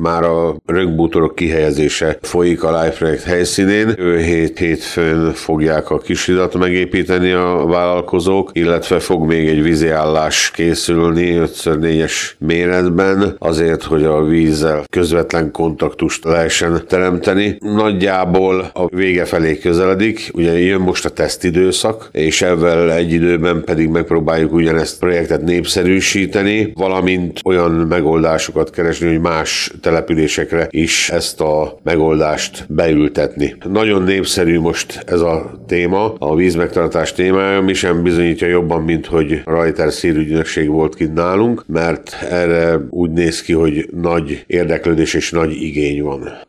már a rönkbútorok kihelyezése folyik a LIFE projekt helyszínén. Hétfőn fogják a kisidat megépíteni a vállalkozók, illetve fog még egy víziállás készülni 5x4-es méretben, azért, hogy a vízzel közvetlen kontaktust lehessen teremteni. Nagyjából a vége felé közeledik, ugye jön most a tesztidőszak, és ezzel egy időben pedig megpróbáljuk ugyanezt a projektet népszerűsíteni, valamint olyan megoldásokat keresni, hogy más településekre is ezt a megoldást beültetni. Nagyon népszerű most ez a téma, a vízmegtartás témája, mi sem bizonyítja jobban, mint hogy a Reuters hírügynökség volt kint nálunk, mert erre úgy néz ki, hogy nagy érdeklődés és nagy igény van.